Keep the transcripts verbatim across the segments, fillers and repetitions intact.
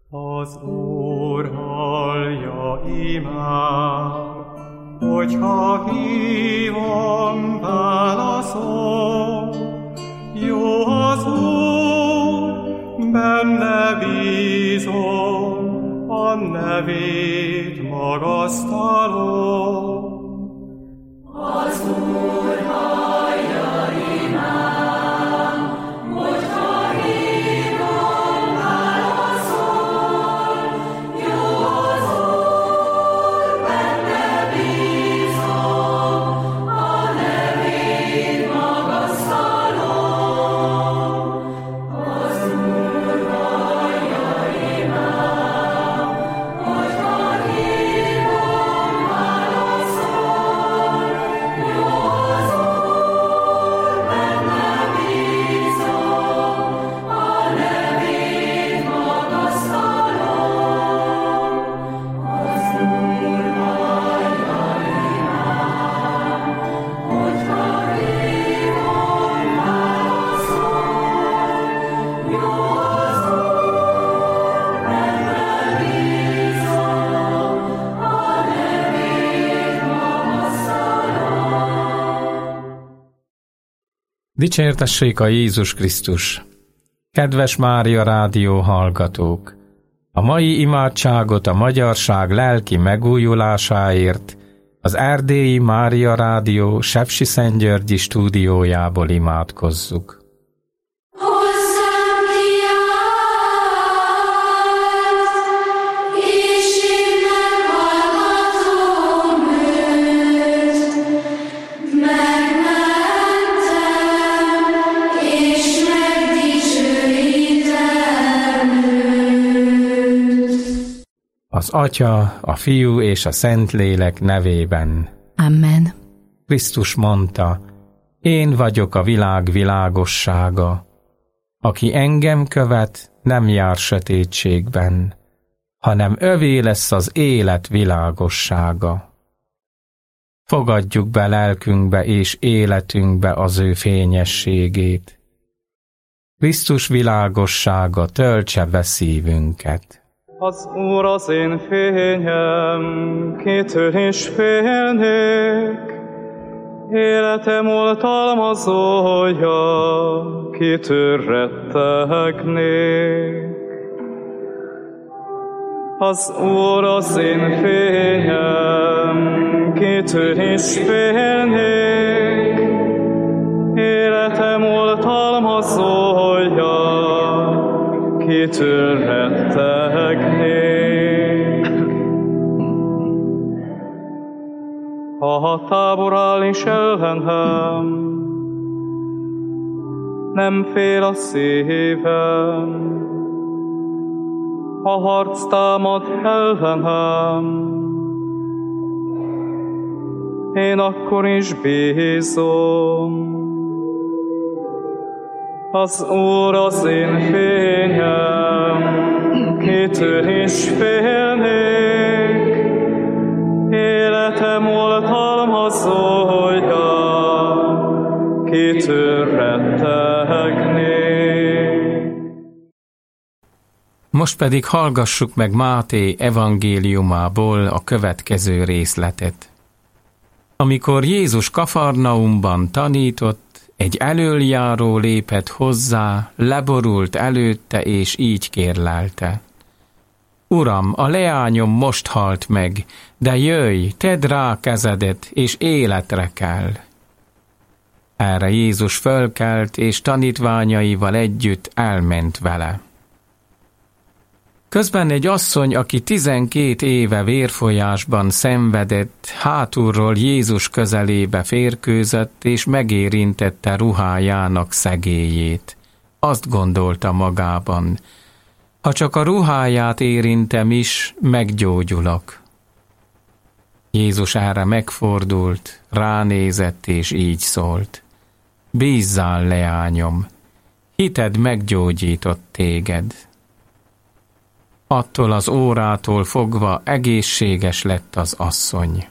Az Úr hallja imám, hogyha hívom, válaszol. Jó az Úr, benne bízom, a nevét magasztalom. Az Úr hallja imám, hogyha hívom, válaszol. Jó az Úr, benne bízom, a nevét magasztalom. Az Úr hallja imám, hogyha hívom, válaszol. Jó az Úr, benne bízom, a nevét magasztalom. Az Úr hallja imám, hogyha hívom, válaszol. Jó az Úr, benne bízom, a nevét magasztalom. Dicsértessék a Jézus Krisztus! Kedves Mária Rádió hallgatók! A mai imádságot a magyarság lelki megújulásáért az Erdélyi Mária Rádió Sepsiszentgyörgyi stúdiójából imádkozzuk. Hozzám kiállt, és én meghallgatom őt. Megmentem, és megdicsőítem őt. Az Atya, a Fiú és a Szentlélek nevében. Amen. Krisztus mondta, én vagyok a világ világossága. Aki engem követ, nem jár sötétségben, hanem övé lesz az élet világossága. Fogadjuk be lelkünkbe és életünkbe az ő fényességét. Krisztus világossága töltse be szívünket. Az Úr az én fényem, kitől is félnék. Életem oltalmazója, kitől rettegnék. Az Úr az én fényem, kitől is félnék. Életem oltalmazója, kitől rettegnék. Ha a tábor áll is ellenem, nem fél a szívem. Ha harc támad ellenem, én akkor is bízom. Az Úr az én fényem, kitől is félnék. Életem oltalmazója, kitől rettegnék. Most pedig hallgassuk meg Máté evangéliumából a következő részletet. Amikor Jézus Kafarnaumban tanított, egy elöljáró lépett hozzá, leborult előtte, és így kérlelte. Uram, a leányom most halt meg, de jöjj, tedd rá kezedet, és életre kell. Erre Jézus fölkelt, és tanítványaival együtt elment vele. Közben egy asszony, aki tizenkét éve vérfolyásban szenvedett, hátulról Jézus közelébe férkőzött, és megérintette ruhájának szegélyét. Azt gondolta magában, ha csak a ruháját érintem is, meggyógyulok. Jézus erre megfordult, ránézett, és így szólt. Bízzál, leányom, hited meggyógyított téged. Attól az órától fogva egészséges lett az asszony.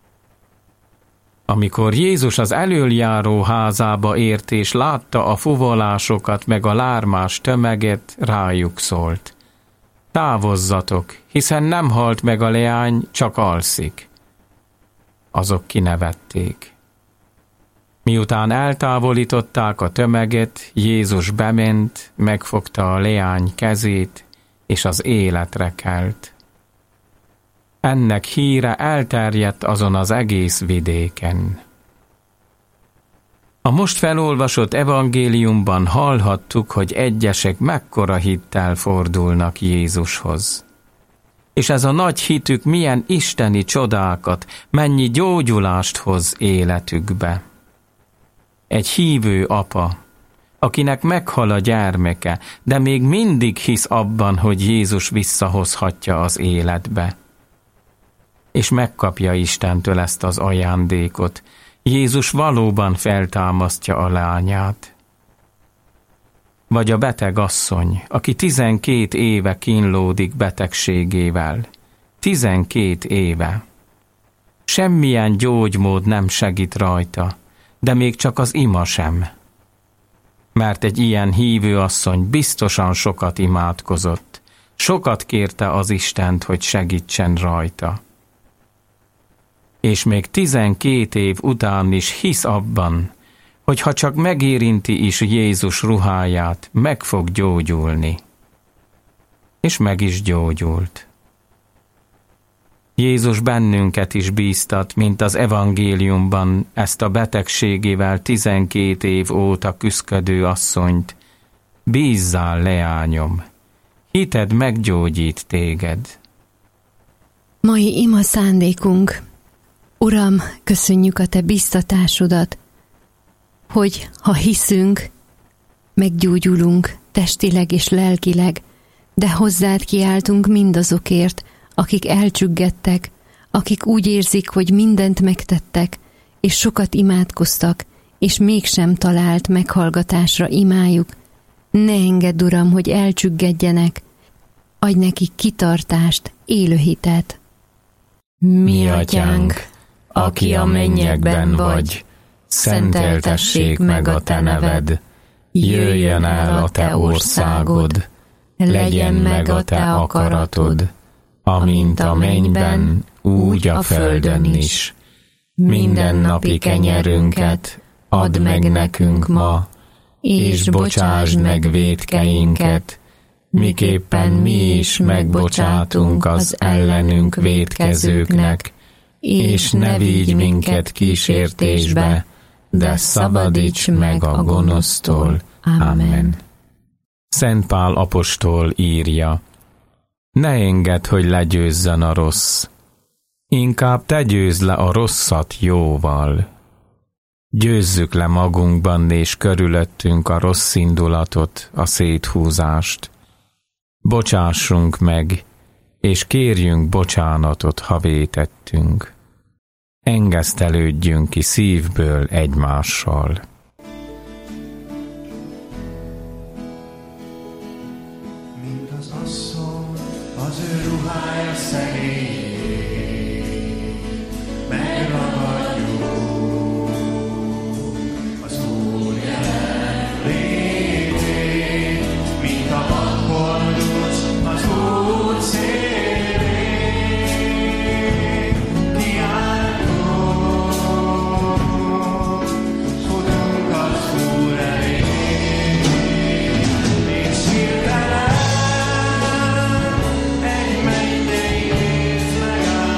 Amikor Jézus az elöljáró házába ért és látta a fuvolásokat meg a lármás tömeget, rájuk szólt. Távozzatok, hiszen nem halt meg a leány, csak alszik. Azok kinevették. Miután eltávolították a tömeget, Jézus bement, megfogta a leány kezét, és az életre kelt. Ennek híre elterjedt azon az egész vidéken. A most felolvasott evangéliumban hallhattuk, hogy egyesek mekkora hittel fordulnak Jézushoz. És ez a nagy hitük milyen isteni csodákat, mennyi gyógyulást hoz életükbe. Egy hívő apa, akinek meghal a gyermeke, de még mindig hisz abban, hogy Jézus visszahozhatja az életbe. És megkapja Istentől ezt az ajándékot. Jézus valóban feltámasztja a lányát. Vagy a beteg asszony, aki tizenkét éve kínlódik betegségével. Tizenkét éve. Semmilyen gyógymód nem segít rajta, de még csak az ima sem. Mert egy ilyen hívő asszony biztosan sokat imádkozott, sokat kérte az Istent, hogy segítsen rajta. És még tizenkét év után is hisz abban, hogy ha csak megérinti is Jézus ruháját, meg fog gyógyulni. És meg is gyógyult. Jézus bennünket is bíztat, mint az evangéliumban ezt a betegségével tizenkét év óta küszködő asszonyt. Bízzál, leányom, hited meggyógyít téged. Mai ima szándékunk. Uram, köszönjük a Te biztatásodat, hogy ha hiszünk, meggyógyulunk testileg és lelkileg, de hozzád kiáltunk mindazokért, akik elcsüggedtek, akik úgy érzik, hogy mindent megtettek, és sokat imádkoztak, és mégsem talált meghallgatásra imájuk. Ne engedd, Uram, hogy elcsüggedjenek, adj nekik kitartást, élő hitet. Mi atyánk, aki a mennyekben vagy, szenteltessék meg a te neved, jöjjön el a te országod, legyen meg a te akaratod, amint a mennyben, úgy a földön is. Mindennapi kenyerünket add meg nekünk ma, és bocsásd meg vétkeinket, miképpen mi is megbocsátunk az ellenünk vétkezőknek, és ne vigy minket kísértésbe, de szabadíts meg a gonosztól. Amen. Szent Pál apostol írja: ne engedd, hogy legyőzzön a rossz, inkább te győzd le a rosszat jóval. Győzzük le magunkban és körülöttünk a rossz indulatot, a széthúzást. Bocsássunk meg, és kérjünk bocsánatot, ha vétettünk. Engesztelődjünk ki szívből egymással. Mint az asszony, az ő ruhája szerint megragadjuk az Úr jelenlétét, mint a vakkorduc az út szélén. Kiáltunk, futunk az Úr elé, és hirtelen egy mennyei rész megáll.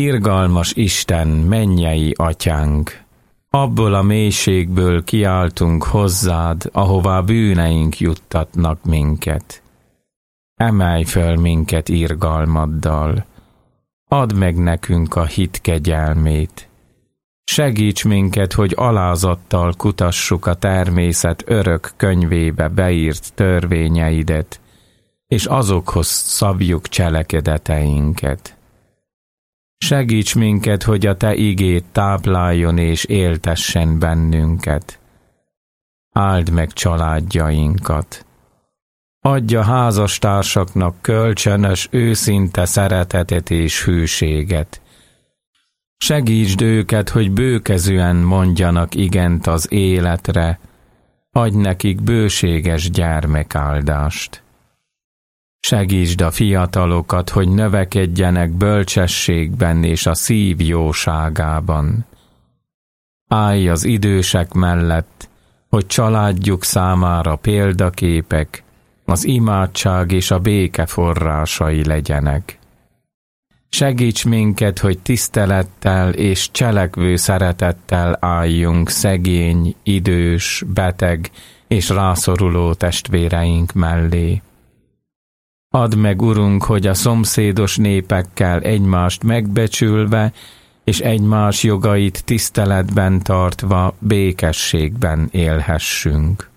Irgalmas Isten, mennyei atyánk, abból a mélységből kiáltunk hozzád, ahová bűneink juttatnak minket. Emelj föl minket irgalmaddal, add meg nekünk a hit kegyelmét. Segíts minket, hogy alázattal kutassuk a természet örök könyvébe beírt törvényeidet, és azokhoz szabjuk cselekedeteinket. Segíts minket, hogy a te igéd tápláljon és éltessen bennünket. Áld meg családjainkat. Adj a házastársaknak kölcsönös, őszinte szeretetet és hűséget. Segítsd őket, hogy bőkezűen mondjanak igent az életre, adj nekik bőséges gyermekáldást. Segítsd a fiatalokat, hogy növekedjenek bölcsességben és a szív jóságában. Állj az idősek mellett, hogy családjuk számára példaképek, az imádság és a béke forrásai legyenek. Segíts minket, hogy tisztelettel és cselekvő szeretettel álljunk szegény, idős, beteg és rászoruló testvéreink mellé. Add meg, Urunk, hogy a szomszédos népekkel egymást megbecsülve és egymás jogait tiszteletben tartva békességben élhessünk.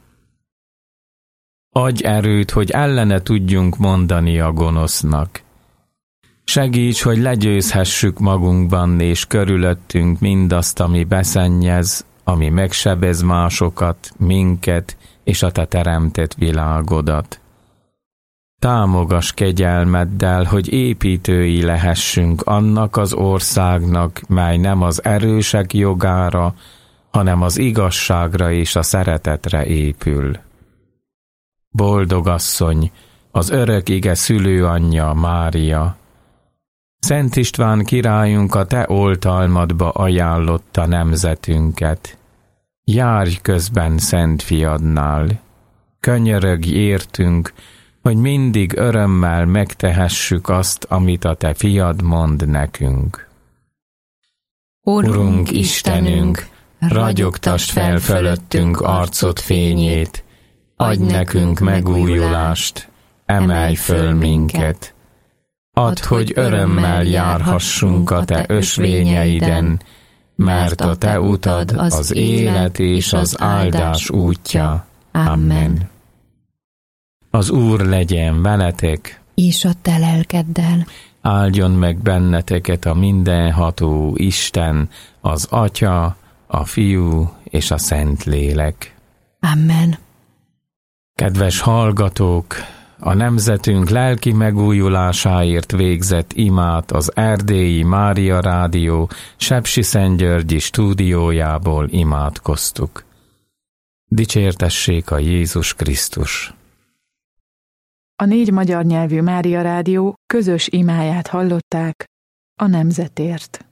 Adj erőt, hogy ellene tudjunk mondani a gonosznak. Segíts, hogy legyőzhessük magunkban és körülöttünk mindazt, ami beszennyez, ami megsebez másokat, minket és a te teremtett világodat. Támogass kegyelmeddel, hogy építői lehessünk annak az országnak, mely nem az erősek jogára, hanem az igazságra és a szeretetre épül. Boldog asszony, az örök ige szülőanyja Mária, Szent István királyunk a te oltalmadba ajánlotta nemzetünket. Járj közben Szent Fiadnál, könyörögj értünk, hogy mindig örömmel megtehessük azt, amit a te fiad mond nekünk. Urunk Istenünk, ragyogtasd fel fölöttünk arcod fényét, adj nekünk megújulást, emelj föl minket. Add, hogy örömmel járhassunk a te ösvényeiden, mert a te utad az élet és az áldás útja. Amen. Az Úr legyen veletek, És a te lelkeddel. áldjon meg benneteket a mindenható Isten, az Atya, a Fiú és a Szentlélek. Amen. Kedves hallgatók, a nemzetünk lelki megújulásáért végzett imát az Erdélyi Mária Rádió Sepsiszentgyörgyi stúdiójából imádkoztuk. Dicsértessék a Jézus Krisztus! A négy magyar nyelvű Mária Rádió közös imáját hallották a nemzetért.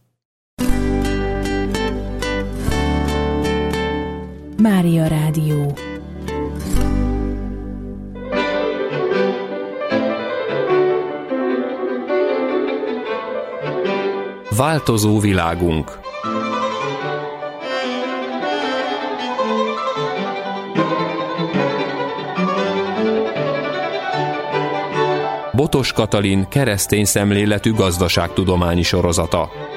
Mária Rádió. Változó világunk. Botos Katalin keresztény szemléletű gazdaságtudományi sorozata.